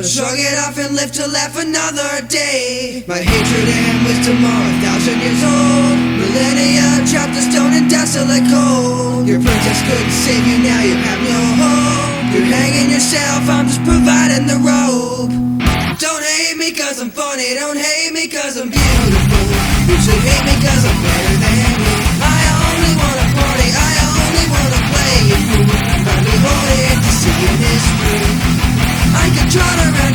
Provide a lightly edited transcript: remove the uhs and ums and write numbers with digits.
I'll shrug it off and live to laugh another day. My hatred and wisdom are 1,000 years old. Millennia trapped in stone and desolate cold. Your princess couldn't save you, now you have no hope. You're hanging yourself, I'm just providing the rope. Don't hate me cause I'm funny, don't hate me cause I'm beautiful. You should hate me cause I'm better than you. I only wanna party, I only wanna play it cool. Finally holding to seeing this through. I can trot around